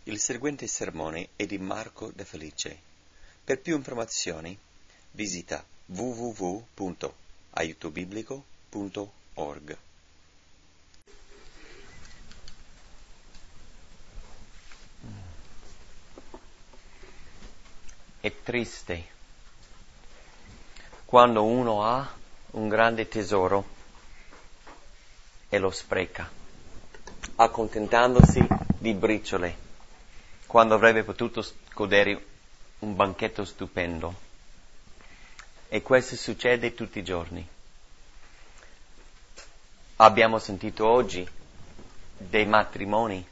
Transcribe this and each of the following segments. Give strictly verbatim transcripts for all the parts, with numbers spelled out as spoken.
Il seguente sermone è di Marco De Felice. Per più informazioni visita w w w punto aiuto biblico punto org. È triste quando uno ha un grande tesoro e lo spreca, accontentandosi di briciole, quando avrebbe potuto godere un banchetto stupendo. E questo succede tutti i giorni. Abbiamo sentito oggi dei matrimoni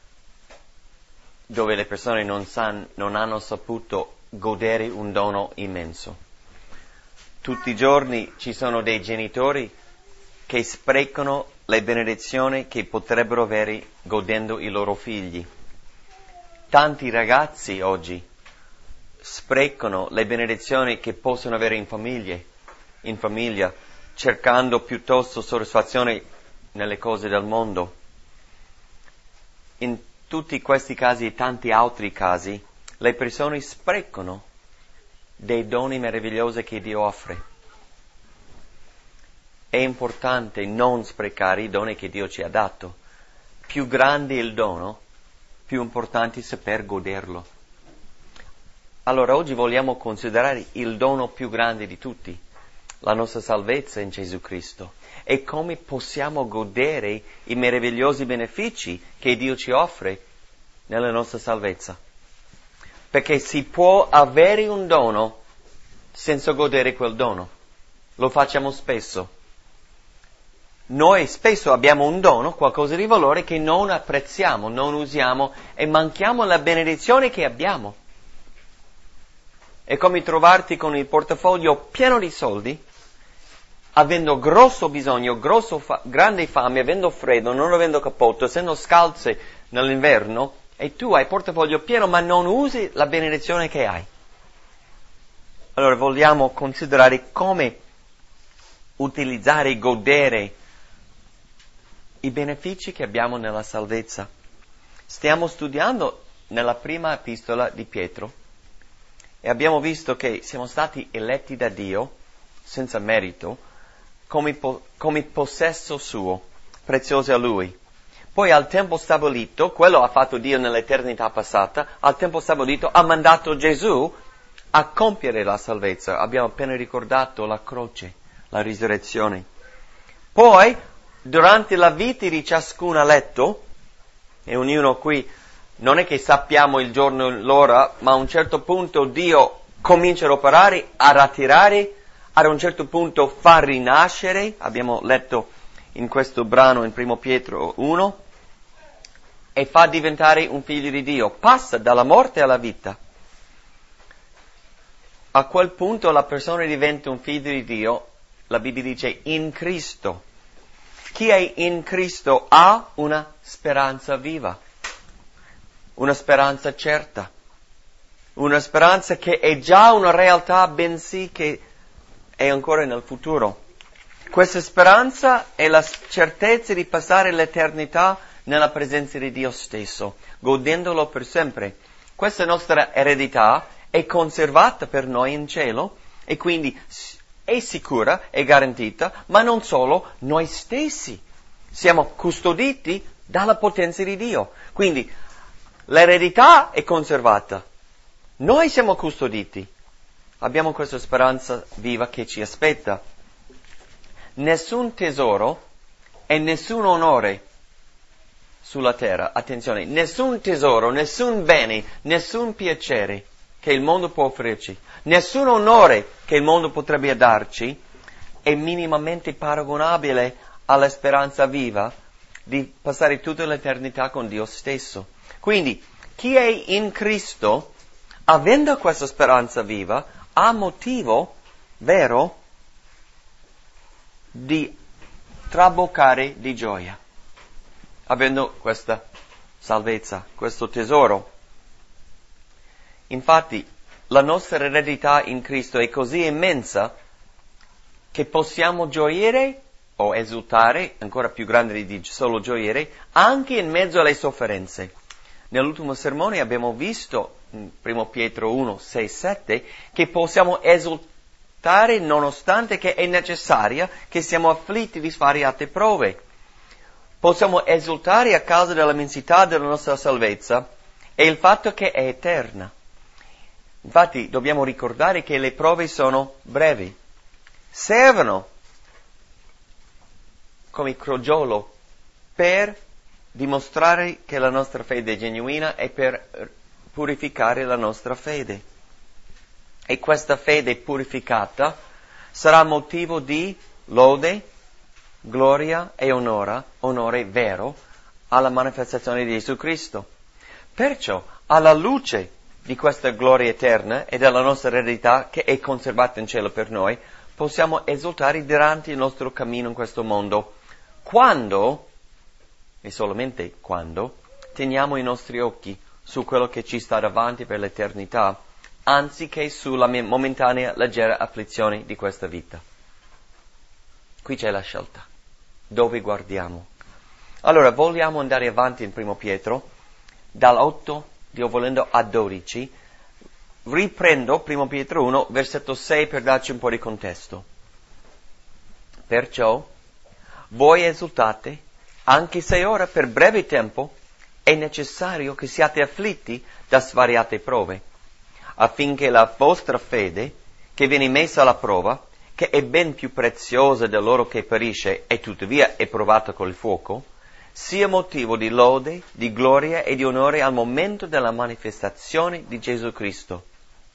dove le persone non, san, non hanno saputo godere un dono immenso. Tutti i giorni ci sono dei genitori che sprecano le benedizioni che potrebbero avere godendo i loro figli. Tanti ragazzi oggi sprecano le benedizioni che possono avere in famiglie, in famiglia, cercando piuttosto soddisfazione nelle cose del mondo. In tutti questi casi e tanti altri casi, le persone sprecano dei doni meravigliosi che Dio offre. È importante non sprecare i doni che Dio ci ha dato. Più grande il dono, più importante è saper goderlo. Allora oggi vogliamo considerare il dono più grande di tutti, la nostra salvezza in Gesù Cristo, e come possiamo godere i meravigliosi benefici che Dio ci offre nella nostra salvezza. Perché si può avere un dono senza godere quel dono. Lo facciamo spesso. Noi spesso abbiamo un dono, qualcosa di valore, che non apprezziamo, non usiamo e manchiamo la benedizione che abbiamo. È come trovarti con il portafoglio pieno di soldi, avendo grosso bisogno, grosso fa- grande fame, avendo freddo, non avendo cappotto, essendo scalze nell'inverno, e tu hai il portafoglio pieno ma non usi la benedizione che hai. Allora vogliamo considerare come utilizzare e godere i benefici che abbiamo nella salvezza. Stiamo studiando nella prima epistola di Pietro e abbiamo visto che siamo stati eletti da Dio senza merito come, po- come possesso suo, preziosi a Lui. Poi al tempo stabilito, quello ha fatto Dio nell'eternità passata, al tempo stabilito ha mandato Gesù a compiere la salvezza. Abbiamo appena ricordato la croce, la risurrezione. Poi, durante la vita di ciascun eletto, e ognuno qui, non è che sappiamo il giorno e l'ora, ma a un certo punto Dio comincia ad operare, a attirare, ad un certo punto fa rinascere, abbiamo letto in questo brano in primo Pietro uno, e fa diventare un figlio di Dio, passa dalla morte alla vita. A quel punto la persona diventa un figlio di Dio, la Bibbia dice, in Cristo. Chi è in Cristo ha una speranza viva, una speranza certa, una speranza che è già una realtà, bensì che è ancora nel futuro. Questa speranza è la certezza di passare l'eternità nella presenza di Dio stesso, godendolo per sempre. Questa nostra eredità è conservata per noi in cielo e quindi è sicura, è garantita, ma non solo, noi stessi siamo custoditi dalla potenza di Dio. Quindi l'eredità è conservata, noi siamo custoditi, abbiamo questa speranza viva che ci aspetta. Nessun tesoro e nessun onore sulla terra, attenzione, nessun tesoro, nessun bene, nessun piacere che il mondo può offrirci, nessun onore che il mondo potrebbe darci è minimamente paragonabile alla speranza viva di passare tutta l'eternità con Dio stesso. Quindi, chi è in Cristo, avendo questa speranza viva, ha motivo vero di traboccare di gioia, avendo questa salvezza, questo tesoro. Infatti, la nostra eredità in Cristo è così immensa che possiamo gioire o esultare, ancora più grande di solo gioire, anche in mezzo alle sofferenze. Nell'ultimo sermone abbiamo visto, in primo Pietro uno, sei, sette, che possiamo esultare nonostante che è necessaria, che siamo afflitti di svariate prove. Possiamo esultare a causa dell'immensità della nostra salvezza e il fatto che è eterna. Infatti dobbiamo ricordare che le prove sono brevi, servono come crogiolo per dimostrare che la nostra fede è genuina e per purificare la nostra fede. E questa fede purificata sarà motivo di lode, gloria e onore, onore vero, alla manifestazione di Gesù Cristo. Perciò, alla luce di questa gloria eterna e della nostra eredità che è conservata in cielo per noi, possiamo esultare durante il nostro cammino in questo mondo, quando, e solamente quando, teniamo i nostri occhi su quello che ci sta davanti per l'eternità, anziché sulla momentanea leggera afflizione di questa vita. Qui c'è la scelta. Dove guardiamo? Allora, vogliamo andare avanti in primo Pietro, dall'otto, Dio volendo, a dodici. Riprendo primo Pietro uno, versetto sei, per darci un po' di contesto. Perciò, voi esultate, anche se ora per breve tempo è necessario che siate afflitti da svariate prove, affinché la vostra fede, che viene messa alla prova, che è ben più preziosa dell'oro che perisce e tuttavia è provata col fuoco, sia motivo di lode, di gloria e di onore al momento della manifestazione di Gesù Cristo.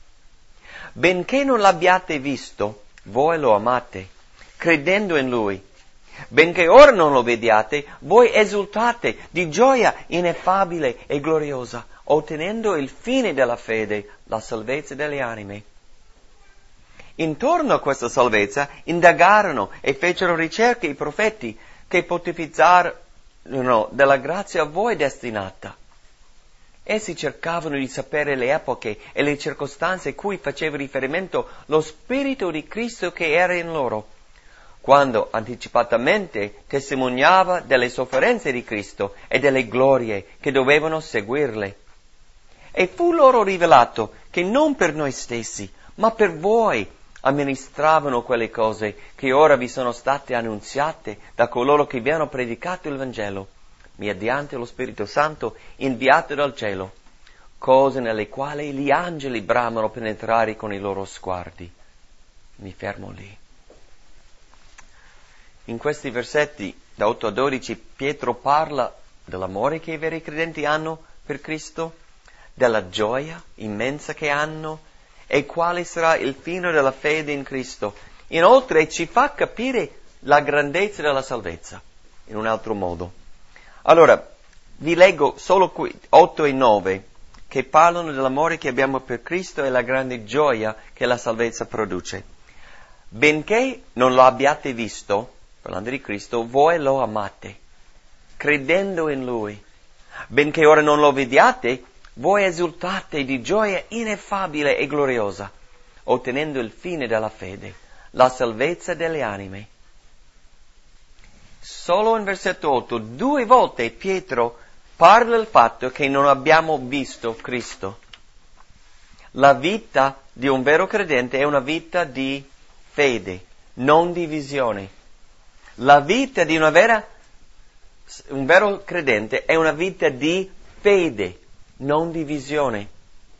Benché non l'abbiate visto, voi lo amate, credendo in Lui. Benché ora non lo vediate, voi esultate di gioia ineffabile e gloriosa, ottenendo il fine della fede, la salvezza delle anime. Intorno a questa salvezza indagarono e fecero ricerche i profeti che pontificarono della grazia a voi destinata. Essi cercavano di sapere le epoche e le circostanze cui faceva riferimento lo Spirito di Cristo che era in loro, quando anticipatamente testimoniava delle sofferenze di Cristo e delle glorie che dovevano seguirle. E fu loro rivelato che non per noi stessi, ma per voi amministravano quelle cose che ora vi sono state annunziate da coloro che vi hanno predicato il Vangelo, mediante lo Spirito Santo inviato dal cielo, cose nelle quali gli angeli bramano per entrare con i loro sguardi. Mi fermo lì. In questi versetti, da otto a dodici, Pietro parla dell'amore che i veri credenti hanno per Cristo, della gioia immensa che hanno e quale sarà il fine della fede in Cristo. Inoltre ci fa capire la grandezza della salvezza, in un altro modo. Allora, vi leggo solo qui, otto e nove, che parlano dell'amore che abbiamo per Cristo e la grande gioia che la salvezza produce. Benché non lo abbiate visto, parlando di Cristo, voi lo amate, credendo in Lui. Benché ora non lo vediate, voi esultate di gioia ineffabile e gloriosa, ottenendo il fine della fede, la salvezza delle anime. Solo in versetto otto, due volte Pietro parla del fatto che non abbiamo visto Cristo. La vita di un vero credente è una vita di fede, non di visione. La vita di una vera, un vero credente è una vita di fede, non di visione.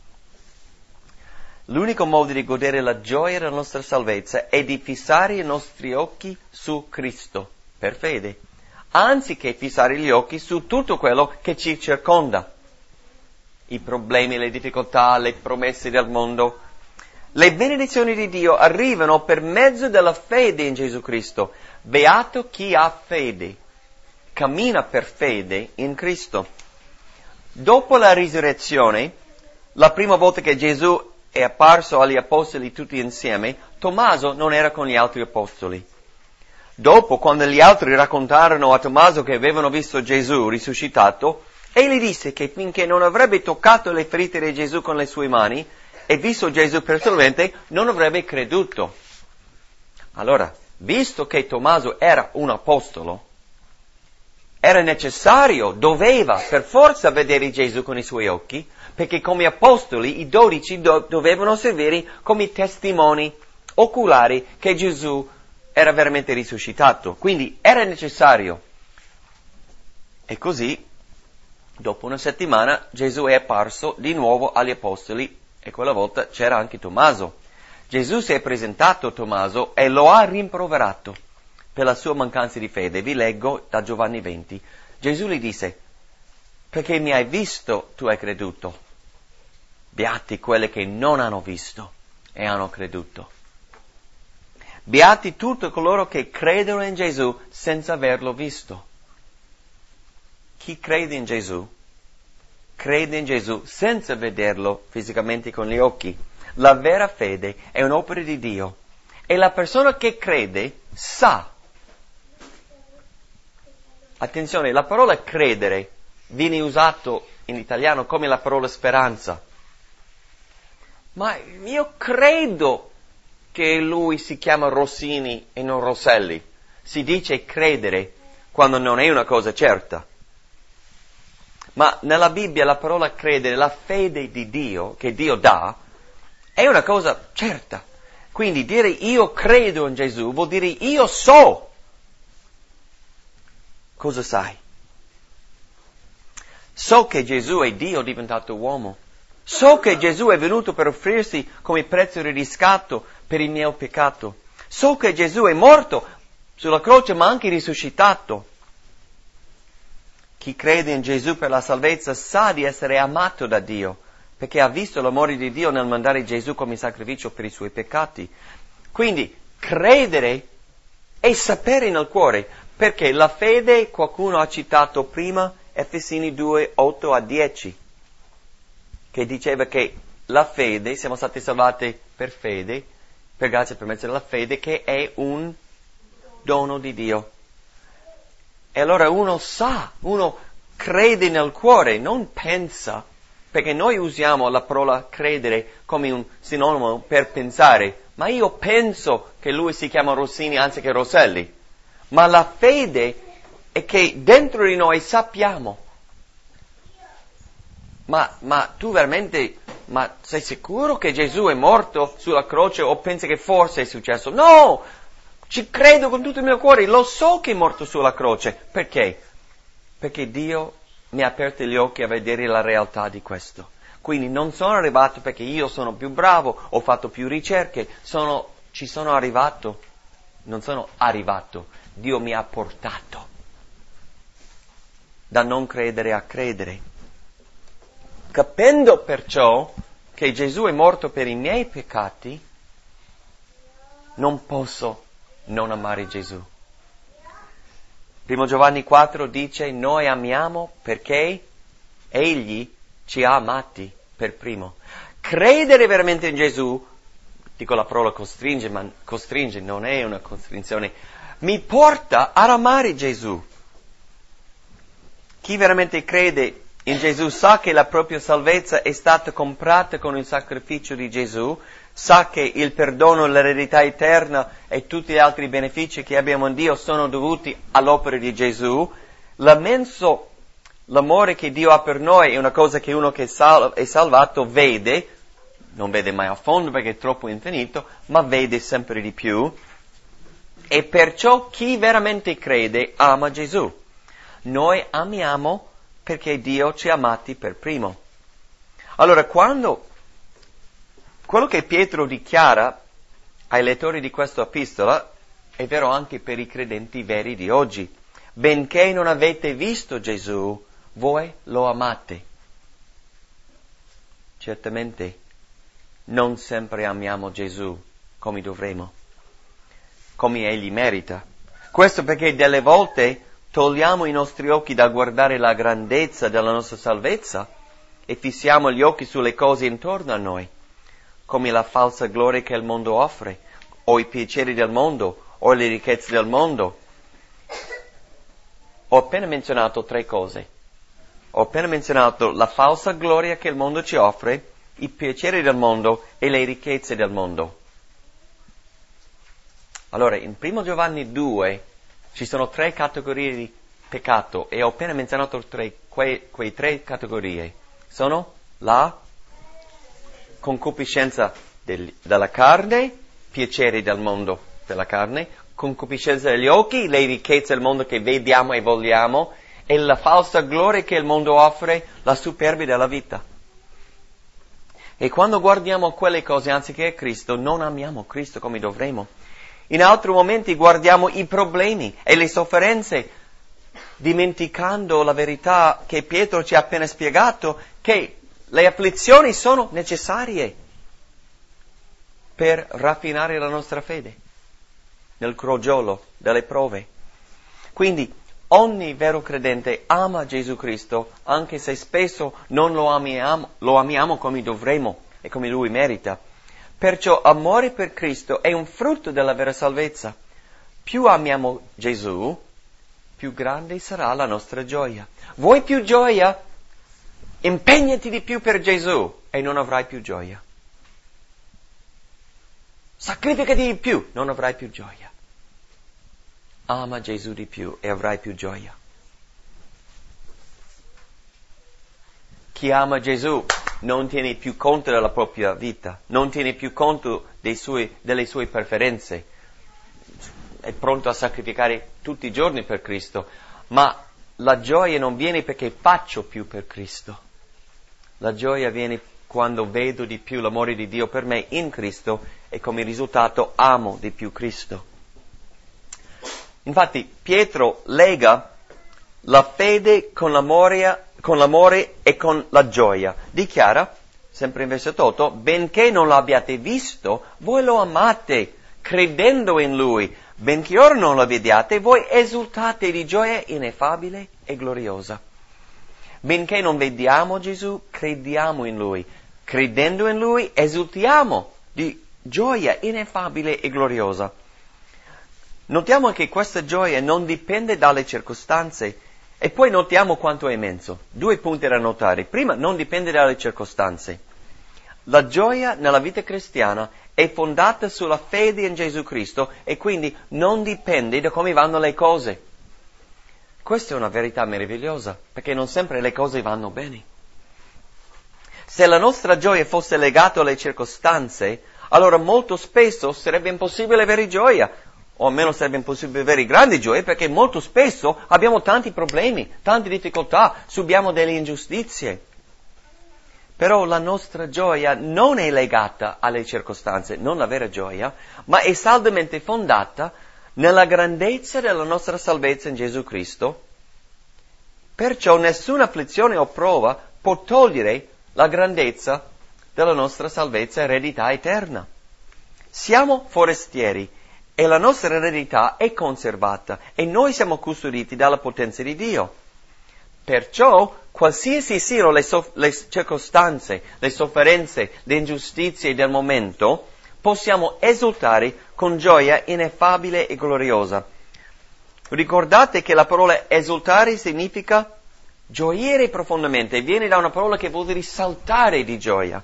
L'unico modo di godere la gioia della nostra salvezza è di fissare i nostri occhi su Cristo, per fede, anziché fissare gli occhi su tutto quello che ci circonda. I problemi, le difficoltà, le promesse del mondo. Le benedizioni di Dio arrivano per mezzo della fede in Gesù Cristo. Beato chi ha fede, cammina per fede in Cristo. Dopo la risurrezione, la prima volta che Gesù è apparso agli apostoli tutti insieme, Tommaso non era con gli altri apostoli. Dopo, quando gli altri raccontarono a Tommaso che avevano visto Gesù risuscitato, egli disse che finché non avrebbe toccato le ferite di Gesù con le sue mani e visto Gesù personalmente, non avrebbe creduto. Allora, visto che Tommaso era un apostolo, era necessario, doveva per forza vedere Gesù con i suoi occhi, perché come apostoli i dodici do- dovevano servire come testimoni oculari che Gesù era veramente risuscitato. Quindi era necessario. E così, dopo una settimana, Gesù è apparso di nuovo agli apostoli e quella volta c'era anche Tommaso. Gesù si è presentato a Tommaso e lo ha rimproverato per la sua mancanza di fede. Vi leggo da Giovanni venti. Gesù gli disse: perché mi hai visto, tu hai creduto. Beati quelli che non hanno visto e hanno creduto. Beati tutti coloro che credono in Gesù senza averlo visto. Chi crede in Gesù, crede in Gesù senza vederlo fisicamente con gli occhi. La vera fede è un'opera di Dio e la persona che crede sa. Attenzione, la parola credere viene usato in italiano come la parola speranza. Ma io credo che lui si chiama Rossini e non Rosselli. Si dice credere quando non è una cosa certa. Ma nella Bibbia la parola credere, la fede di Dio, che Dio dà, è una cosa certa. Quindi dire io credo in Gesù vuol dire io so. Cosa sai? So che Gesù è Dio diventato uomo. So che Gesù è venuto per offrirsi come prezzo di riscatto per il mio peccato. So che Gesù è morto sulla croce ma anche risuscitato. Chi crede in Gesù per la salvezza sa di essere amato da Dio, perché ha visto l'amore di Dio nel mandare Gesù come sacrificio per i suoi peccati. Quindi credere e sapere nel cuore, perché la fede qualcuno ha citato prima, Efesini due, otto a dieci, che diceva che la fede, siamo stati salvati per fede, per grazia per mezzo della fede, che è un dono di Dio. E allora uno sa, uno crede nel cuore, non pensa, perché noi usiamo la parola credere come un sinonimo per pensare, ma io penso che lui si chiama Rossini anziché Rosselli. Ma la fede è che dentro di noi sappiamo. Ma, ma tu veramente, ma sei sicuro che Gesù è morto sulla croce o pensi che forse è successo? No! Ci credo con tutto il mio cuore, lo so che è morto sulla croce. Perché? Perché Dio mi ha aperto gli occhi a vedere la realtà di questo. Quindi non sono arrivato perché io sono più bravo, ho fatto più ricerche, sono, ci sono arrivato, non sono arrivato, Dio mi ha portato da non credere a credere. Capendo perciò che Gesù è morto per i miei peccati, non posso non amare Gesù. Primo Giovanni quattro dice, noi amiamo perché Egli ci ha amati per primo. Credere veramente in Gesù, dico la parola costringe, ma costringe non è una costrizione, mi porta ad amare Gesù. Chi veramente crede in Gesù sa che la propria salvezza è stata comprata con il sacrificio di Gesù, sa che il perdono, l'eredità eterna e tutti gli altri benefici che abbiamo in Dio sono dovuti all'opera di Gesù. L'immenso, l'amore che Dio ha per noi è una cosa che uno che è salvato vede, non vede mai a fondo perché è troppo infinito, ma vede sempre di più. E perciò chi veramente crede ama Gesù. Noi amiamo perché Dio ci ha amati per primo. Allora, quando quello che Pietro dichiara ai lettori di questa epistola è vero anche per i credenti veri di oggi. Benché non avete visto Gesù, voi lo amate. Certamente non sempre amiamo Gesù come dovremmo, come Egli merita. Questo perché delle volte togliamo i nostri occhi da guardare la grandezza della nostra salvezza e fissiamo gli occhi sulle cose intorno a noi, come la falsa gloria che il mondo offre, o i piaceri del mondo, o le ricchezze del mondo. Ho appena menzionato tre cose. Ho appena menzionato la falsa gloria che il mondo ci offre, i piaceri del mondo e le ricchezze del mondo. Allora, in primo Giovanni due ci sono tre categorie di peccato, e ho appena menzionato tre, quei, quei tre categorie. Sono la concupiscenza del, della carne, piaceri del mondo della carne, concupiscenza degli occhi, le ricchezze del mondo che vediamo e vogliamo, e la falsa gloria che il mondo offre, la superbia della vita. E quando guardiamo quelle cose anziché Cristo, non amiamo Cristo come dovremmo. In altri momenti guardiamo i problemi e le sofferenze, dimenticando la verità che Pietro ci ha appena spiegato, che le afflizioni sono necessarie per raffinare la nostra fede nel crogiolo delle prove. Quindi ogni vero credente ama Gesù Cristo, anche se spesso non lo amiamo, lo amiamo come dovremmo e come Lui merita. Perciò amore per Cristo è un frutto della vera salvezza. Più amiamo Gesù, più grande sarà la nostra gioia. Vuoi più gioia? Impegnati di più per Gesù e non avrai più gioia. Sacrificati di più, non avrai più gioia. Ama Gesù di più e avrai più gioia. Chi ama Gesù non tiene più conto della propria vita, non tiene più conto dei suoi, delle sue preferenze, è pronto a sacrificare tutti i giorni per Cristo, ma la gioia non viene perché faccio più per Cristo. La gioia viene quando vedo di più l'amore di Dio per me in Cristo e come risultato amo di più Cristo. Infatti Pietro lega la fede con l'amore, con l'amore e con la gioia. Dichiara, sempre in versetto otto, benché non l'abbiate visto, voi lo amate, credendo in Lui. Benché ora non lo vediate, voi esultate di gioia ineffabile e gloriosa. Benché non vediamo Gesù, crediamo in Lui. Credendo in Lui, esultiamo di gioia ineffabile e gloriosa. Notiamo che questa gioia non dipende dalle circostanze. E poi notiamo quanto è immenso. Due punti da notare. Prima, non dipende dalle circostanze. La gioia nella vita cristiana è fondata sulla fede in Gesù Cristo e quindi non dipende da come vanno le cose. Questa è una verità meravigliosa, perché non sempre le cose vanno bene. Se la nostra gioia fosse legata alle circostanze, allora molto spesso sarebbe impossibile avere gioia. O almeno sarebbe impossibile avere grandi gioie, perché molto spesso abbiamo tanti problemi, tante difficoltà, subiamo delle ingiustizie. Però la nostra gioia non è legata alle circostanze, non la vera gioia, ma è saldamente fondata nella grandezza della nostra salvezza in Gesù Cristo. Perciò nessuna afflizione o prova può togliere la grandezza della nostra salvezza e eredità eterna. Siamo forestieri e la nostra eredità è conservata e noi siamo custoditi dalla potenza di Dio. Perciò, qualsiasi siano le, soff- le circostanze, le sofferenze, le ingiustizie del momento, possiamo esultare con gioia ineffabile e gloriosa. Ricordate che la parola esultare significa gioire profondamente, viene da una parola che vuol dire saltare di gioia.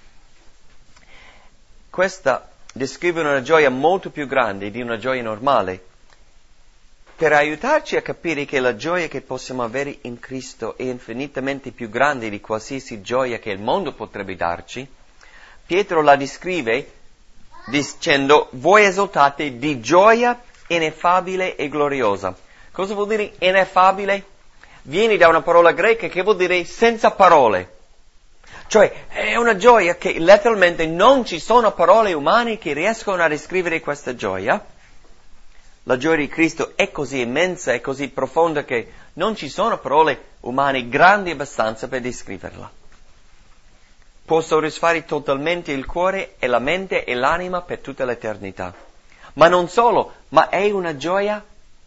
Questa descrive una gioia molto più grande di una gioia normale. Per aiutarci a capire che la gioia che possiamo avere in Cristo è infinitamente più grande di qualsiasi gioia che il mondo potrebbe darci, Pietro la descrive dicendo: voi esultate di gioia ineffabile e gloriosa. Cosa vuol dire ineffabile? Viene da una parola greca che vuol dire senza parole. Cioè, è una gioia che letteralmente non ci sono parole umane che riescono a descrivere questa gioia. La gioia di Cristo è così immensa e così profonda che non ci sono parole umane grandi abbastanza per descriverla. Può soddisfare totalmente il cuore e la mente e l'anima per tutta l'eternità. Ma non solo, ma è una gioia.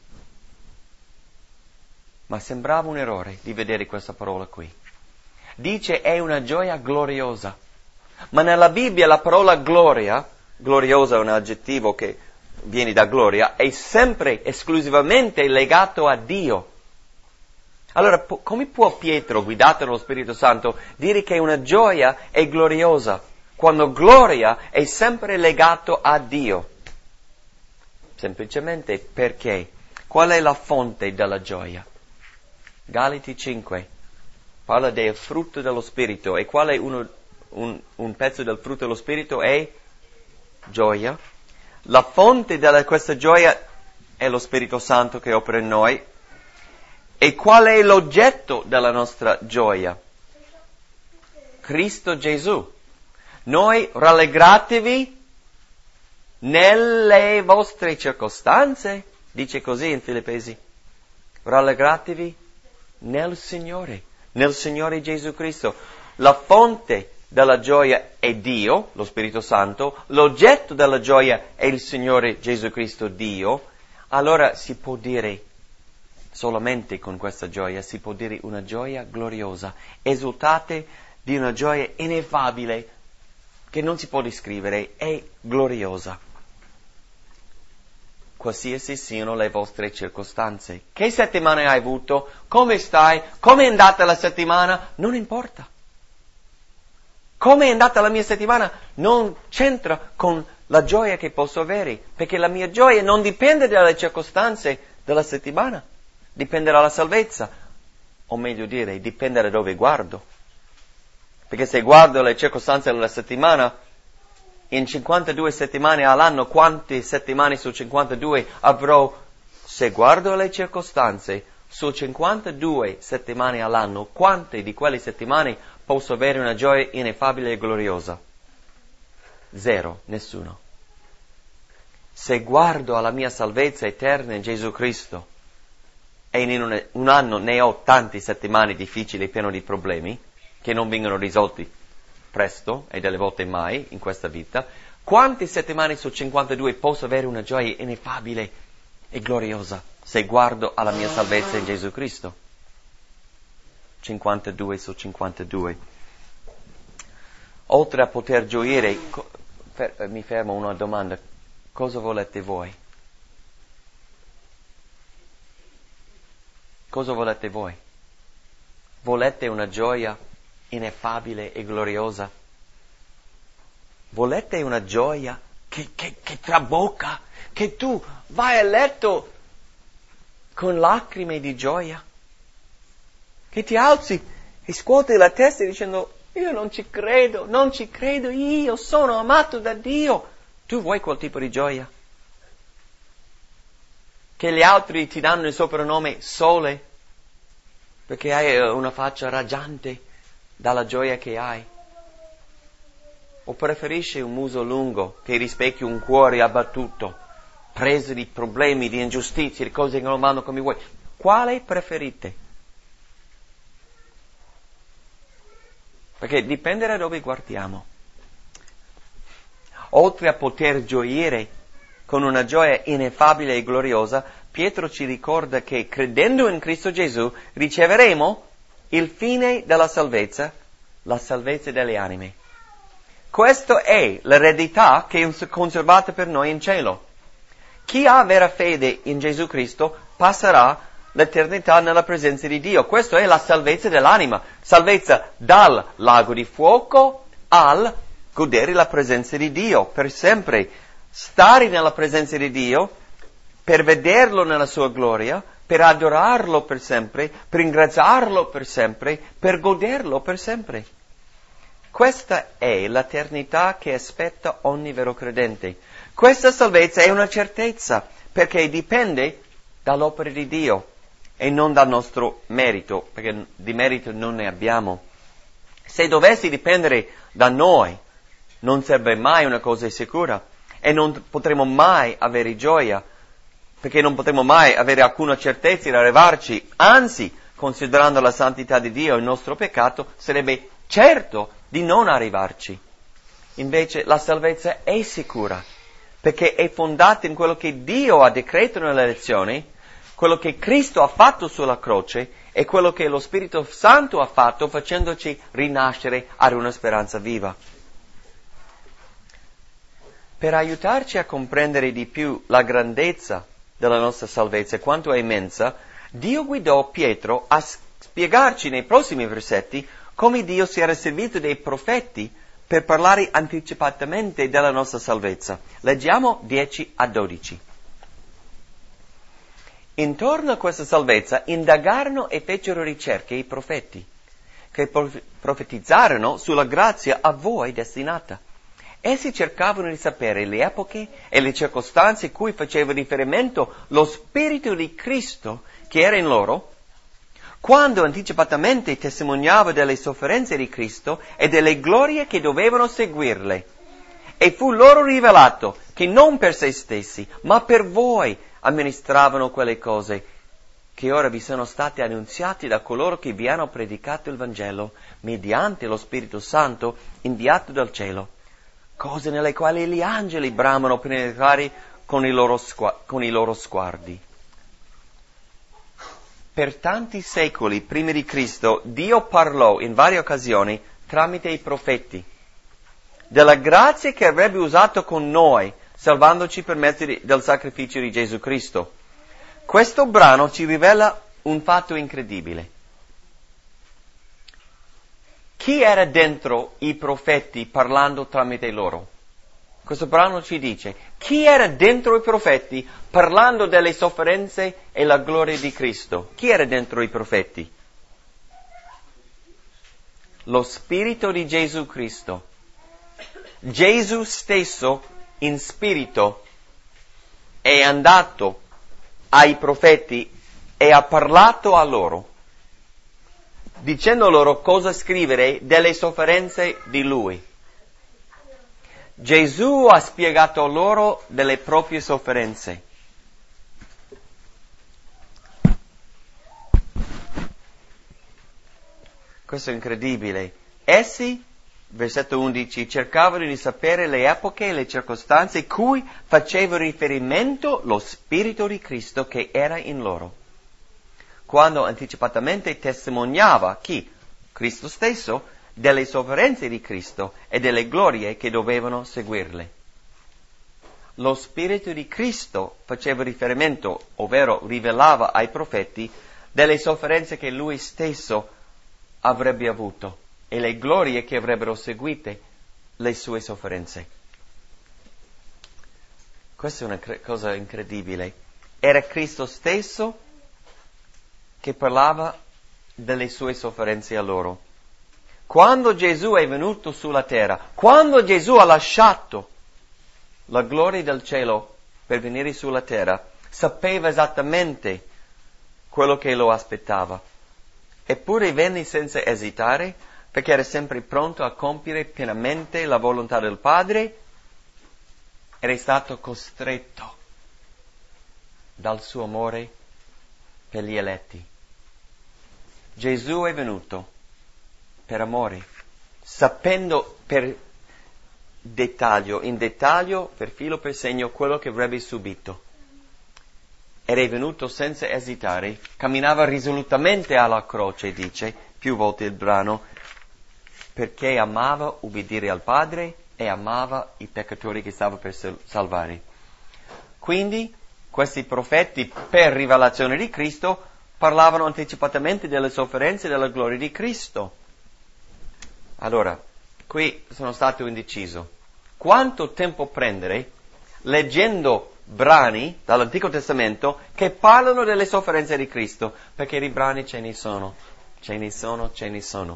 Ma sembrava un errore di vedere questa parola qui. Dice è una gioia gloriosa. Ma nella Bibbia la parola gloria, gloriosa è un aggettivo che viene da gloria, è sempre esclusivamente legato a Dio. Allora, po- come può Pietro, guidato dallo Spirito Santo, dire che una gioia è gloriosa, quando gloria è sempre legato a Dio? Semplicemente perché? Qual è la fonte della gioia? Galati cinque parla del frutto dello Spirito. E qual è uno, un, un pezzo del frutto dello Spirito? È gioia. La fonte di questa gioia è lo Spirito Santo che opera in noi. E qual è l'oggetto della nostra gioia? Cristo Gesù. Noi rallegratevi nelle vostre circostanze, dice così in Filippesi. Rallegratevi nel Signore, nel Signore Gesù Cristo. La fonte della gioia è Dio, lo Spirito Santo, l'oggetto della gioia è il Signore Gesù Cristo Dio. Allora si può dire, solamente con questa gioia, si può dire una gioia gloriosa. Esultate di una gioia ineffabile che non si può descrivere, è gloriosa. Qualsiasi siano le vostre circostanze. Che settimana hai avuto? Come stai? Come è andata la settimana? Non importa. Come è andata la mia settimana? Non c'entra con la gioia che posso avere, perché la mia gioia non dipende dalle circostanze della settimana, dipende dalla salvezza, o meglio dire, dipende da dove guardo. Perché se guardo le circostanze della settimana, in cinquantadue settimane all'anno, quante settimane su cinquantadue avrò? Se guardo le circostanze, su cinquantadue settimane all'anno, quante di quelle settimane posso avere una gioia ineffabile e gloriosa? Zero, nessuno. Se guardo alla mia salvezza eterna in Gesù Cristo, e in un, un anno ne ho tante settimane difficili, pieno di problemi, che non vengono risolti presto, e delle volte mai, in questa vita, quante settimane su cinquantadue posso avere una gioia ineffabile e gloriosa se guardo alla mia salvezza in Gesù Cristo? cinquantadue su cinquantadue. Oltre a poter gioire, co- fer- mi fermo una domanda, cosa volete voi? Cosa volete voi? Volete una gioia ineffabile e gloriosa? Volete una gioia che, che, che trabocca, che tu vai a letto con lacrime di gioia, che ti alzi e scuoti la testa dicendo: io non ci credo, non ci credo, io sono amato da Dio. Tu vuoi quel tipo di gioia? Che gli altri ti danno il soprannome Sole, perché hai una faccia raggiante dalla gioia che hai? O preferisci un muso lungo che rispecchi un cuore abbattuto, preso di problemi, di ingiustizie, di cose che non vanno come vuoi? Quale preferite? Perché dipende da dove guardiamo. Oltre a poter gioire con una gioia ineffabile e gloriosa, Pietro ci ricorda che credendo in Cristo Gesù riceveremo il fine della salvezza, la salvezza delle anime. Questa è l'eredità che è conservata per noi in cielo. Chi ha vera fede in Gesù Cristo passerà l'eternità nella presenza di Dio. Questa è la salvezza dell'anima. Salvezza dal lago di fuoco al godere la presenza di Dio per sempre. Stare nella presenza di Dio per vederlo nella sua gloria, per adorarlo per sempre, per ringraziarlo per sempre, per goderlo per sempre. Questa è l'eternità che aspetta ogni vero credente. Questa salvezza è una certezza, perché dipende dall'opera di Dio e non dal nostro merito, perché di merito non ne abbiamo. Se dovessi dipendere da noi, non sarebbe mai una cosa sicura e non potremo mai avere gioia, perché non potremo mai avere alcuna certezza di arrivarci. Anzi, considerando la santità di Dio e il nostro peccato, sarebbe certo di non arrivarci. Invece la salvezza è sicura, perché è fondata in quello che Dio ha decretato nelle elezioni, quello che Cristo ha fatto sulla croce e quello che lo Spirito Santo ha fatto facendoci rinascere ad una speranza viva. Per aiutarci a comprendere di più la grandezza della nostra salvezza e quanto è immensa, Dio guidò Pietro a spiegarci nei prossimi versetti come Dio si era servito dei profeti per parlare anticipatamente della nostra salvezza. Leggiamo dieci a dodici. Intorno a questa salvezza indagarono e fecero ricerche i profeti, che profetizzarono sulla grazia a voi destinata. Essi cercavano di sapere le epoche e le circostanze cui faceva riferimento lo Spirito di Cristo che era in loro, quando anticipatamente testimoniava delle sofferenze di Cristo e delle glorie che dovevano seguirle. E fu loro rivelato che non per se stessi, ma per voi amministravano quelle cose che ora vi sono state annunziate da coloro che vi hanno predicato il Vangelo mediante lo Spirito Santo inviato dal cielo, cose nelle quali gli angeli bramano per penetrare con i loro, squa- con i loro sguardi. Per tanti secoli prima di Cristo Dio parlò in varie occasioni tramite i profeti della grazia che avrebbe usato con noi, salvandoci per mezzo di, del sacrificio di Gesù Cristo. Questo brano ci rivela un fatto incredibile. Chi era dentro i profeti parlando tramite loro? Questo brano ci dice, chi era dentro i profeti parlando delle sofferenze e la gloria di Cristo? Chi era dentro i profeti? Lo Spirito di Gesù Cristo. Gesù stesso in spirito è andato ai profeti e ha parlato a loro, dicendo loro cosa scrivere delle sofferenze di Lui. Gesù ha spiegato loro delle proprie sofferenze. Questo è incredibile. Essi, versetto undici, cercavano di sapere le epoche e le circostanze cui faceva riferimento lo Spirito di Cristo che era in loro, quando anticipatamente testimoniava chi? Cristo stesso, delle sofferenze di Cristo e delle glorie che dovevano seguirle. Lo Spirito di Cristo faceva riferimento, ovvero rivelava ai profeti, delle sofferenze che Lui stesso avrebbe avuto e le glorie che avrebbero seguite le sue sofferenze. Questa è una cre- cosa incredibile. Era Cristo stesso che parlava delle sue sofferenze a loro. Quando Gesù è venuto sulla terra, quando Gesù ha lasciato la gloria del cielo per venire sulla terra, sapeva esattamente quello che lo aspettava. Eppure venne senza esitare, perché era sempre pronto a compiere pienamente la volontà del Padre, ed è stato costretto dal suo amore per gli eletti. Gesù è venuto per amore, sapendo per dettaglio, in dettaglio, per filo per segno, quello che avrebbe subito. Ed è venuto senza esitare, camminava risolutamente alla croce, dice più volte il brano, perché amava ubbidire al Padre e amava i peccatori che stava per salvare. Quindi, questi profeti, per rivelazione di Cristo, parlavano anticipatamente delle sofferenze e della gloria di Cristo. Allora, qui sono stato indeciso. Quanto tempo prendere leggendo brani dall'Antico Testamento che parlano delle sofferenze di Cristo? Perché i brani ce ne sono, ce ne sono, ce ne sono.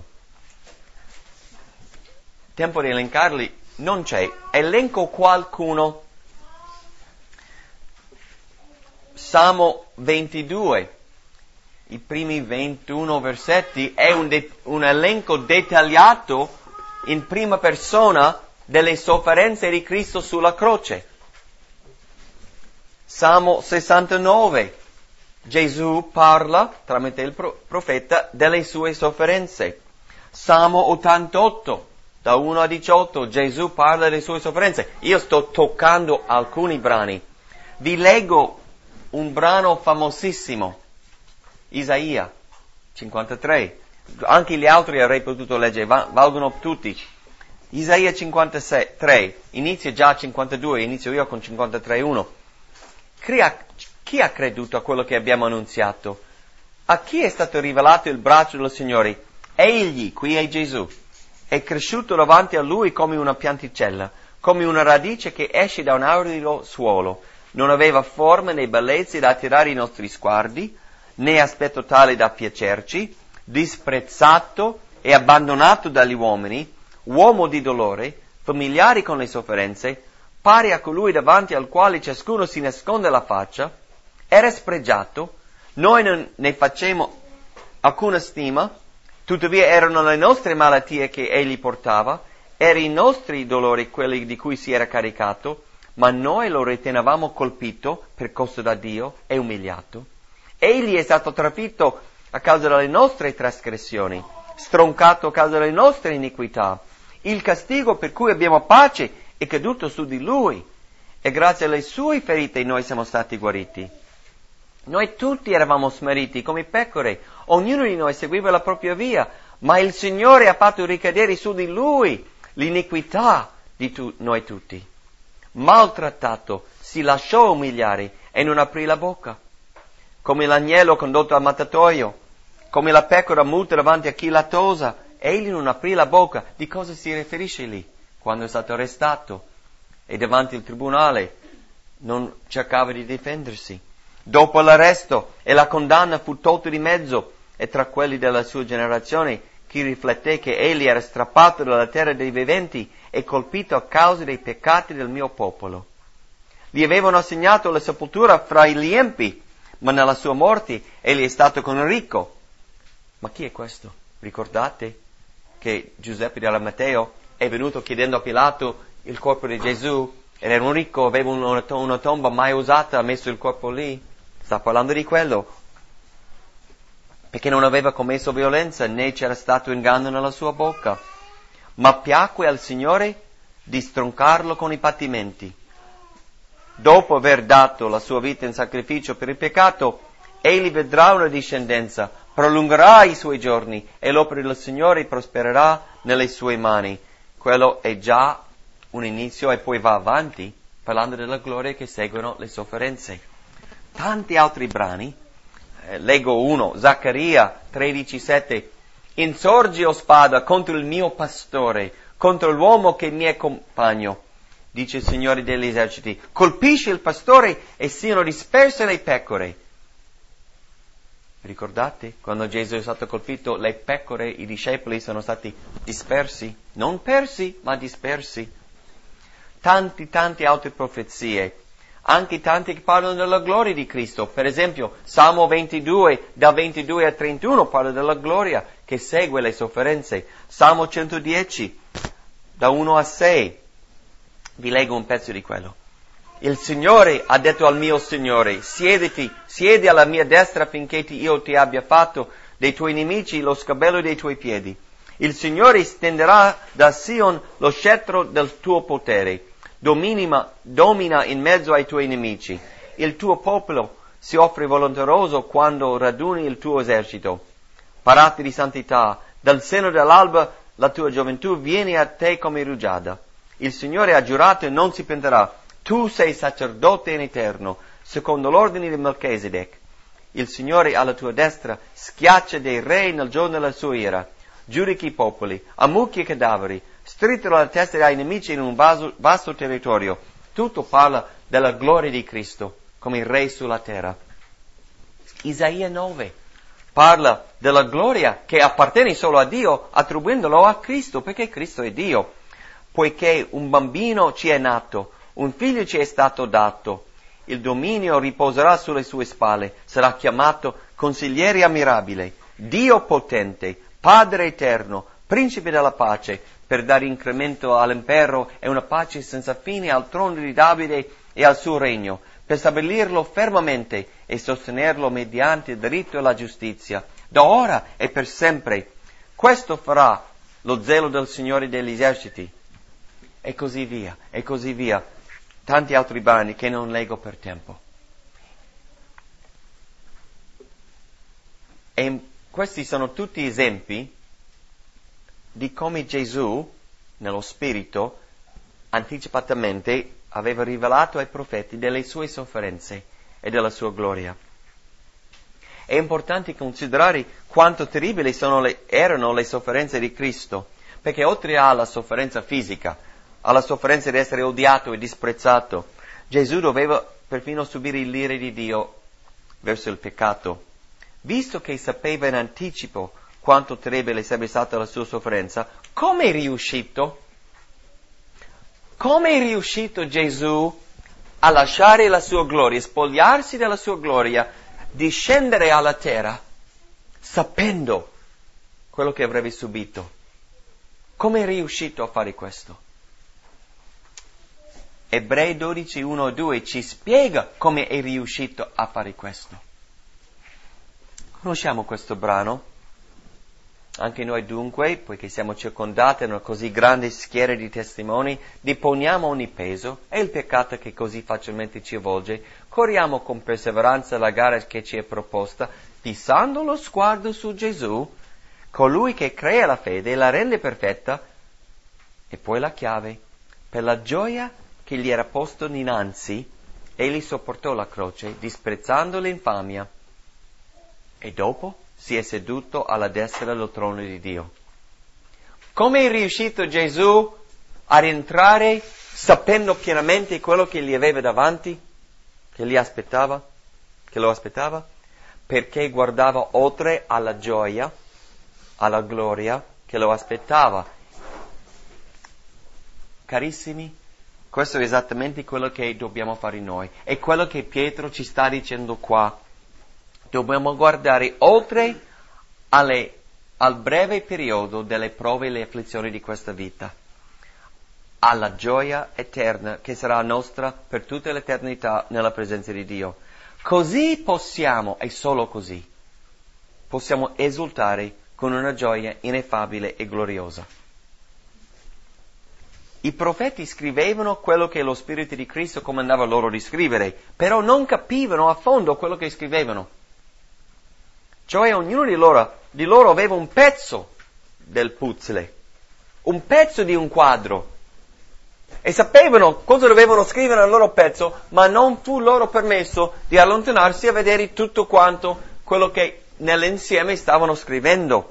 Tempo di elencarli non c'è. Elenco qualcuno. Salmo ventidue. I primi ventuno versetti è un, de- un elenco dettagliato in prima persona delle sofferenze di Cristo sulla croce. Salmo sessantanove. Gesù parla, tramite il pro- profeta, delle sue sofferenze. Salmo ottantotto, da uno a diciotto, Gesù parla delle sue sofferenze. Io sto toccando alcuni brani. Vi leggo un brano famosissimo. Isaia cinquantatré, anche gli altri avrei potuto leggere, valgono tutti. Isaia cinquantatré, inizia già a cinquantadue, inizio io con cinquantatré uno. Chi ha creduto a quello che abbiamo annunziato? A chi è stato rivelato il braccio del Signore? Egli, qui è Gesù, è cresciuto davanti a Lui come una pianticella, come una radice che esce da un arido suolo. non aveva forma né bellezza da attirare i nostri sguardi, né aspetto tale da piacerci, disprezzato e abbandonato dagli uomini, uomo di dolore, familiare con le sofferenze, pari a colui davanti al quale ciascuno si nasconde la faccia, era spregiato, noi non ne facemmo alcuna stima, tuttavia erano le nostre malattie che egli portava, erano i nostri dolori quelli di cui si era caricato, ma noi lo ritenevamo colpito, percosso da Dio e umiliato. Egli è stato trafitto a causa delle nostre trasgressioni, stroncato a causa delle nostre iniquità. Il castigo per cui abbiamo pace è caduto su di lui, e grazie alle sue ferite noi siamo stati guariti. Noi tutti eravamo smarriti come pecore, ognuno di noi seguiva la propria via, ma il Signore ha fatto ricadere su di lui l'iniquità di tu- noi tutti. Maltrattato, si lasciò umiliare e non aprì la bocca. Come l'agnello condotto al mattatoio, come la pecora muta davanti a chi la tosa, egli non aprì la bocca. Di cosa si riferisce lì? Quando è stato arrestato e davanti al tribunale non cercava di difendersi. Dopo l'arresto e la condanna fu tolto di mezzo, e tra quelli della sua generazione chi rifletté che egli era strappato dalla terra dei viventi e colpito a causa dei peccati del mio popolo. Gli avevano assegnato la sepoltura fra gli empi, ma nella sua morte egli è stato con il ricco. Ma chi è questo? Ricordate che Giuseppe di Arimatea è venuto chiedendo a Pilato il corpo di Gesù, ed era un ricco, aveva una, una tomba mai usata, ha messo il corpo lì. Sta parlando di quello, perché non aveva commesso violenza, né c'era stato inganno nella sua bocca. Ma piacque al Signore di stroncarlo con i patimenti. Dopo aver dato la sua vita in sacrificio per il peccato, egli vedrà una discendenza, prolungherà i suoi giorni, e l'opera del Signore prospererà nelle sue mani. Quello è già un inizio, e poi va avanti, parlando della gloria che seguono le sofferenze. Tanti altri brani, eh, leggo uno, Zaccaria tredici sette, insorgi, o spada, contro il mio pastore, contro l'uomo che mi è compagno, dice il Signore degli eserciti, colpisci il pastore e siano disperse le pecore. Ricordate, quando Gesù è stato colpito, le pecore, i discepoli sono stati dispersi, non persi, ma dispersi. Tanti, tante altre profezie, anche tanti che parlano della gloria di Cristo. Per esempio, Salmo ventidue, da ventidue a trentuno, parla della gloria che segue le sofferenze. Salmo centodieci, da uno a sei, vi leggo un pezzo di quello. Il Signore ha detto al mio Signore, siediti, siedi alla mia destra finché ti, io ti abbia fatto dei tuoi nemici lo scabello dei tuoi piedi. Il Signore stenderà da Sion lo scettro del tuo potere. Domina, domina in mezzo ai tuoi nemici. Il tuo popolo si offre volonteroso quando raduni il tuo esercito. Parati di santità, dal seno dell'alba la tua gioventù viene a te come rugiada. Il Signore ha giurato e non si pentirà. Tu sei sacerdote in eterno, secondo l'ordine di Melchisedec. Il Signore alla tua destra schiaccia dei re nel giorno della sua ira. Giudichi i popoli, ammucchia i cadaveri, strittola la testa ai nemici in un vaso, vasto territorio. Tutto parla della gloria di Cristo come il Re sulla terra. Isaia nove parla della gloria che appartiene solo a Dio, attribuendolo a Cristo, perché Cristo è Dio. Poiché un bambino ci è nato, un figlio ci è stato dato, il dominio riposerà sulle sue spalle, sarà chiamato Consigliere ammirabile, Dio potente, Padre eterno, Principe della pace, per dare incremento all'impero e una pace senza fine al trono di Davide e al suo regno, per stabilirlo fermamente e sostenerlo mediante il diritto e la giustizia, da ora e per sempre. Questo farà lo zelo del Signore degli eserciti. E così via, e così via. Tanti altri brani che non leggo per tempo. E questi sono tutti esempi di come Gesù, nello Spirito, anticipatamente aveva rivelato ai profeti delle sue sofferenze e della sua gloria. È importante considerare quanto terribili sono le, erano le sofferenze di Cristo, perché oltre alla sofferenza fisica, alla sofferenza di essere odiato e disprezzato, Gesù doveva perfino subire l'ira di Dio verso il peccato. Visto che sapeva in anticipo quanto terribile sarebbe stata la sua sofferenza, come è riuscito? Come è riuscito Gesù a lasciare la sua gloria, spogliarsi della sua gloria, discendere alla terra, sapendo quello che avrebbe subito? Come è riuscito a fare questo? Ebrei dodici, uno e due ci spiega come è riuscito a fare questo. Conosciamo questo brano? Anche noi dunque, poiché siamo circondati da una così grande schiera di testimoni, deponiamo ogni peso e il peccato che così facilmente ci avvolge, corriamo con perseveranza la gara che ci è proposta, fissando lo sguardo su Gesù, colui che crea la fede e la rende perfetta, e poi la chiave. Per la gioia che gli era posto dinanzi, egli sopportò la croce, disprezzando l'infamia, e dopo si è seduto alla destra del trono di Dio. Come è riuscito Gesù ad entrare sapendo pienamente quello che gli aveva davanti, che gli aspettava, che lo aspettava? Perché guardava oltre alla gioia, alla gloria che lo aspettava. Carissimi, questo è esattamente quello che dobbiamo fare noi. È quello che Pietro ci sta dicendo qua. Dobbiamo guardare oltre alle, al breve periodo delle prove e le afflizioni di questa vita, alla gioia eterna che sarà nostra per tutta l'eternità nella presenza di Dio. Così possiamo, e solo così, possiamo esultare con una gioia ineffabile e gloriosa. I profeti scrivevano quello che lo Spirito di Cristo comandava loro di scrivere, però non capivano a fondo quello che scrivevano. Cioè ognuno di loro, di loro aveva un pezzo del puzzle, un pezzo di un quadro, e sapevano cosa dovevano scrivere nel loro pezzo, ma non fu loro permesso di allontanarsi a vedere tutto quanto quello che nell'insieme stavano scrivendo.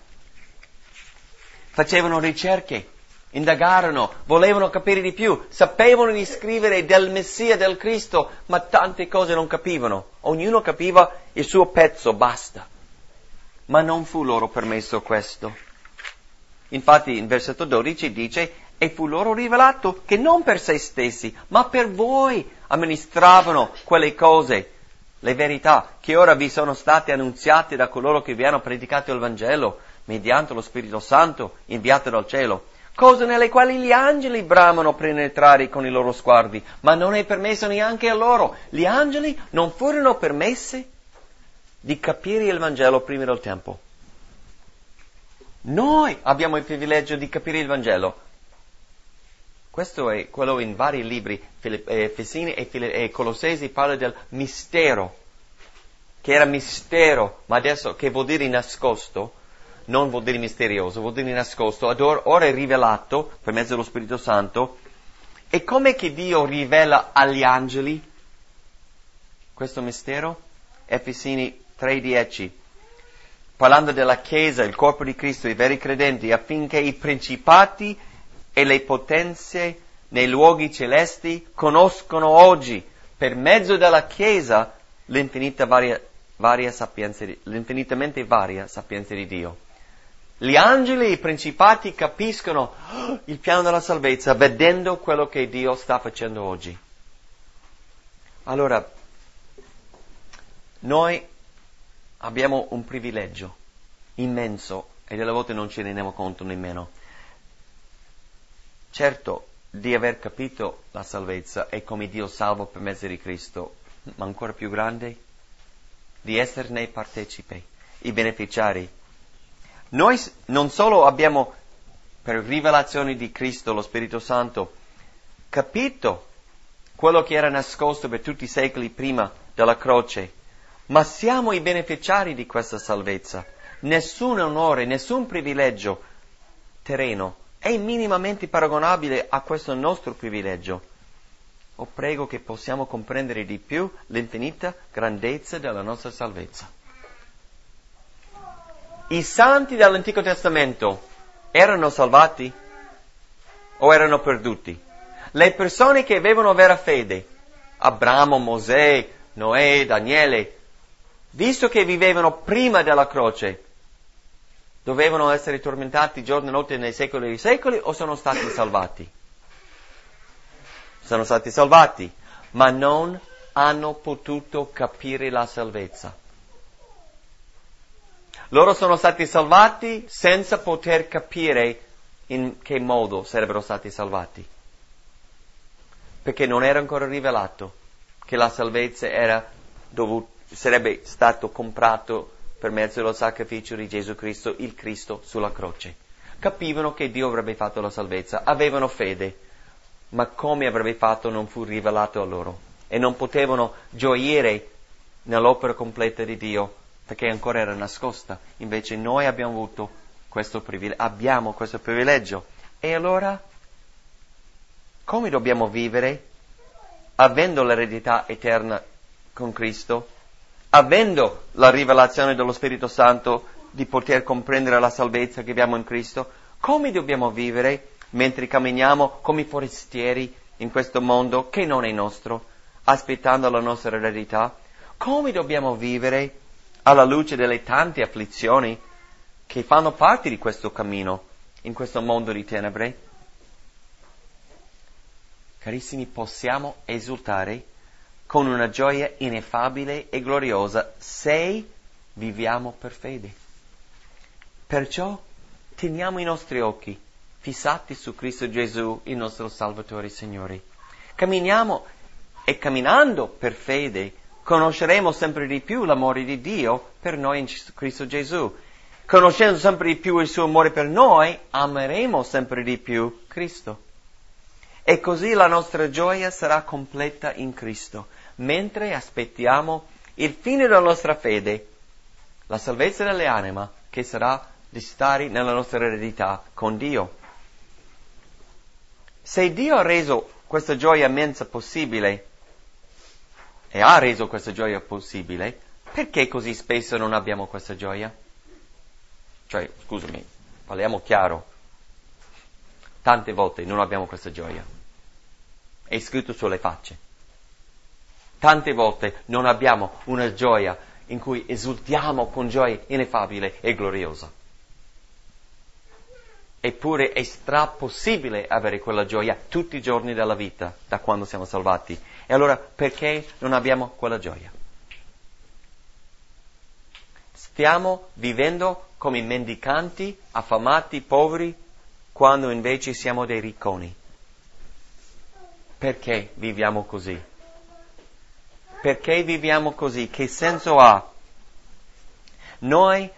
Facevano ricerche, indagarono, volevano capire di più, sapevano di scrivere del Messia, del Cristo, ma tante cose non capivano. Ognuno capiva il suo pezzo, basta. Ma non fu loro permesso questo. Infatti in versetto dodici dice: e fu loro rivelato che non per se stessi, ma per voi amministravano quelle cose, le verità che ora vi sono state annunziate da coloro che vi hanno predicato il Vangelo, mediante lo Spirito Santo inviato dal cielo. Cose nelle quali gli angeli bramano per penetrare con i loro sguardi, ma non è permesso neanche a loro. Gli angeli non furono permessi di capire il Vangelo prima del tempo. Noi abbiamo il privilegio di capire il Vangelo. Questo è quello in vari libri, Efesini e, e Colossesi parla del mistero, che era mistero, ma adesso che vuol dire nascosto, non vuol dire misterioso, vuol dire nascosto, ad or, ora è rivelato per mezzo dello Spirito Santo. E com'è che Dio rivela agli angeli questo mistero? Efesini tre dieci, parlando della Chiesa, il corpo di Cristo, i veri credenti, affinché i principati e le potenze nei luoghi celesti conoscono oggi, per mezzo della Chiesa, l'infinita varia, varia sapienza di, l'infinitamente varia sapienza di Dio. Gli angeli e i principati capiscono oh, il piano della salvezza vedendo quello che Dio sta facendo oggi. Allora, noi abbiamo un privilegio immenso e delle volte non ce ne rendiamo conto nemmeno. Certo, di aver capito la salvezza e come Dio salva per mezzo di Cristo, ma ancora più grande, di esserne partecipi, i beneficiari. Noi non solo abbiamo, per rivelazione di Cristo, lo Spirito Santo, capito quello che era nascosto per tutti i secoli prima della croce, ma siamo i beneficiari di questa salvezza. Nessun onore, nessun privilegio terreno è minimamente paragonabile a questo nostro privilegio. Oh, prego che possiamo comprendere di più l'infinita grandezza della nostra salvezza. I santi dell'Antico Testamento erano salvati o erano perduti? Le persone che avevano vera fede Abramo, Mosè, Noè, Daniele, visto che vivevano prima della croce, dovevano essere tormentati giorno e notte nei secoli dei secoli o sono stati salvati? Sono stati salvati, ma non hanno potuto capire la salvezza. Loro sono stati salvati senza poter capire in che modo sarebbero stati salvati. Perché non era ancora rivelato che la salvezza era dovut- sarebbe stato comprato per mezzo del sacrificio di Gesù Cristo, il Cristo sulla croce. Capivano che Dio avrebbe fatto la salvezza, avevano fede, ma come avrebbe fatto non fu rivelato a loro. E non potevano gioire nell'opera completa di Dio, perché ancora era nascosta. Invece noi abbiamo avuto questo privilegio, abbiamo questo privilegio. E allora, come dobbiamo vivere? Avendo l'eredità eterna con Cristo, avendo la rivelazione dello Spirito Santo di poter comprendere la salvezza che abbiamo in Cristo, come dobbiamo vivere mentre camminiamo come forestieri in questo mondo che non è nostro, aspettando la nostra eredità? Come dobbiamo vivere alla luce delle tante afflizioni che fanno parte di questo cammino, in questo mondo di tenebre? Carissimi, possiamo esultare con una gioia ineffabile e gloriosa se viviamo per fede. Perciò teniamo i nostri occhi fissati su Cristo Gesù, il nostro Salvatore e Signore. Camminiamo e camminando per fede conosceremo sempre di più l'amore di Dio per noi in Cristo Gesù. Conoscendo sempre di più il suo amore per noi, ameremo sempre di più Cristo. E così la nostra gioia sarà completa in Cristo, mentre aspettiamo il fine della nostra fede, la salvezza dell'anima, che sarà di stare nella nostra eredità con Dio. Se Dio ha reso questa gioia immensa possibile, e ha reso questa gioia possibile, perché così spesso non abbiamo questa gioia? Cioè, scusami, parliamo chiaro. Tante volte non abbiamo questa gioia. È scritto sulle facce. Tante volte non abbiamo una gioia in cui esultiamo con gioia ineffabile e gloriosa. Eppure è stra possibile avere quella gioia tutti i giorni della vita, da quando siamo salvati. E allora perché non abbiamo quella gioia? Stiamo vivendo come mendicanti, affamati, poveri, quando invece siamo dei ricconi. Perché viviamo così? Perché viviamo così? Che senso ha? Noi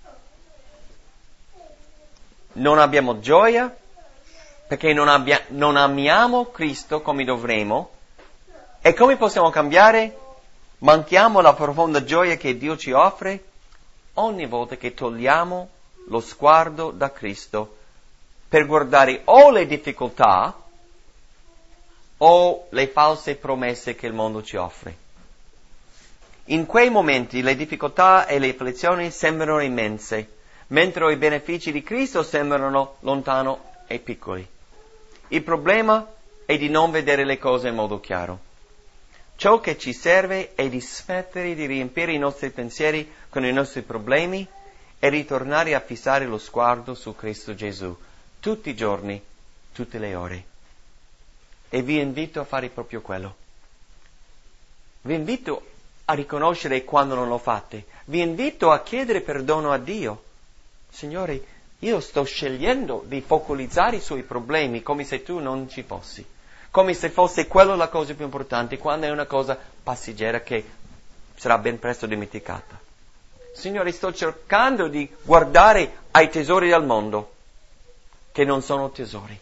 non abbiamo gioia perché non, abbia, non amiamo Cristo come dovremmo. E come possiamo cambiare? Manchiamo la profonda gioia che Dio ci offre ogni volta che togliamo lo sguardo da Cristo per guardare o le difficoltà o le false promesse che il mondo ci offre. In quei momenti le difficoltà e le afflizioni sembrano immense, mentre i benefici di Cristo sembrano lontano e piccoli. Il problema è di non vedere le cose in modo chiaro. Ciò che ci serve è di smettere di riempire i nostri pensieri con i nostri problemi e ritornare a fissare lo sguardo su Cristo Gesù, tutti i giorni, tutte le ore. E vi invito a fare proprio quello. Vi invito a riconoscere quando non lo fate. Vi invito a chiedere perdono a Dio. Signore, io sto scegliendo di focalizzare sui problemi come se tu non ci fossi. Come se fosse quello la cosa più importante, quando è una cosa passeggera che sarà ben presto dimenticata. Signore, sto cercando di guardare ai tesori del mondo, che non sono tesori.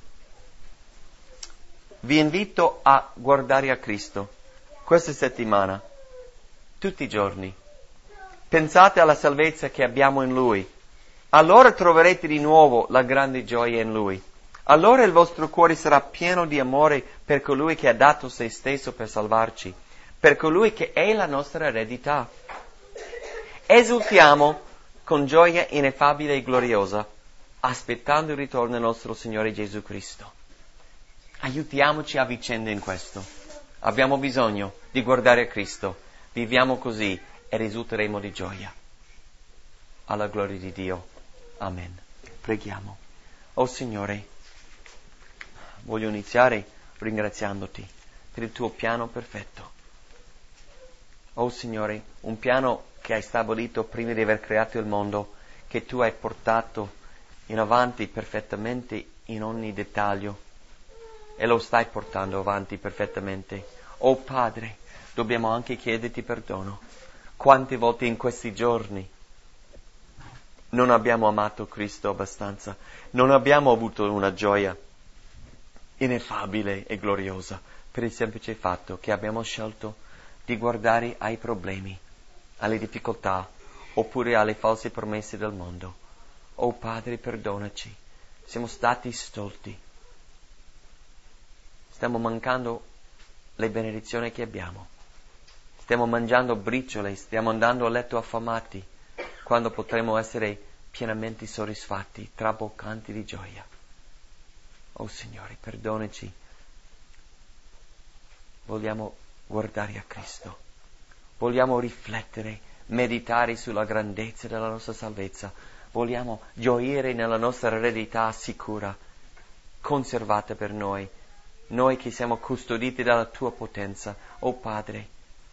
Vi invito a guardare a Cristo questa settimana, tutti i giorni. Pensate alla salvezza che abbiamo in Lui. Allora troverete di nuovo la grande gioia in Lui. Allora il vostro cuore sarà pieno di amore per colui che ha dato se stesso per salvarci, per colui che è la nostra eredità. Esultiamo con gioia ineffabile e gloriosa, aspettando il ritorno del nostro Signore Gesù Cristo. Aiutiamoci a vicenda in questo. Abbiamo bisogno di guardare a Cristo. Viviamo così e risulteremo di gioia. Alla gloria di Dio. Amen. Preghiamo. Oh Signore, voglio iniziare ringraziandoti per il tuo piano perfetto. Oh Signore, un piano che hai stabilito prima di aver creato il mondo, che tu hai portato in avanti perfettamente in ogni dettaglio e lo stai portando avanti perfettamente. Oh Padre, dobbiamo anche chiederti perdono. Quante volte in questi giorni non abbiamo amato Cristo abbastanza, non abbiamo avuto una gioia ineffabile e gloriosa per il semplice fatto che abbiamo scelto di guardare ai problemi, alle difficoltà, oppure alle false promesse del mondo. Oh Padre, perdonaci, siamo stati stolti, stiamo mancando le benedizioni che abbiamo, stiamo mangiando briciole, stiamo andando a letto affamati, quando potremo essere pienamente soddisfatti, traboccanti di gioia. Oh Signore, perdonaci, vogliamo guardare a Cristo, vogliamo riflettere, meditare sulla grandezza della nostra salvezza, vogliamo gioire nella nostra eredità sicura, conservata per noi, noi che siamo custoditi dalla tua potenza. Oh Padre,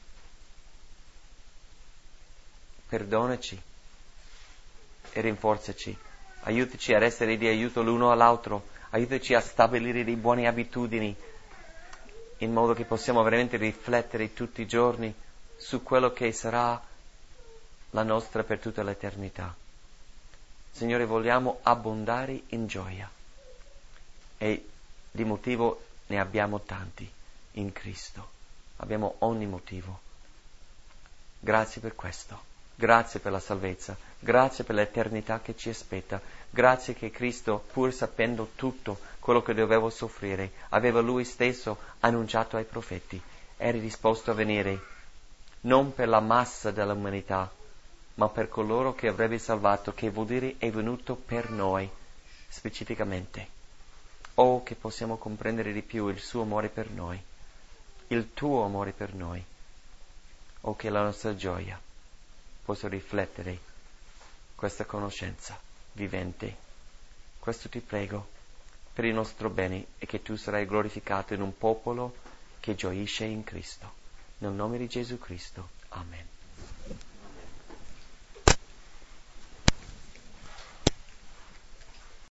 perdonaci e rinforzaci, aiutaci ad essere di aiuto l'uno all'altro, aiutaci a stabilire delle buone abitudini, in modo che possiamo veramente riflettere tutti i giorni su quello che sarà la nostra per tutta l'eternità. Signore, vogliamo abbondare in gioia e di motivo ne abbiamo tanti in Cristo. Abbiamo ogni motivo. Grazie per questo. Grazie per la salvezza. Grazie per l'eternità che ci aspetta. Grazie che Cristo, pur sapendo tutto quello che dovevo soffrire, aveva Lui stesso annunciato ai profeti. Eri disposto a venire non per la massa dell'umanità, ma per coloro che avrebbe salvato, che vuol dire è venuto per noi, specificamente. Oh, che possiamo comprendere di più il suo amore per noi, il tuo amore per noi. Oh, che la nostra gioia possa riflettere questa conoscenza vivente. Questo ti prego per il nostro bene e che tu sarai glorificato in un popolo che gioisce in Cristo. Nel nome di Gesù Cristo. Amen.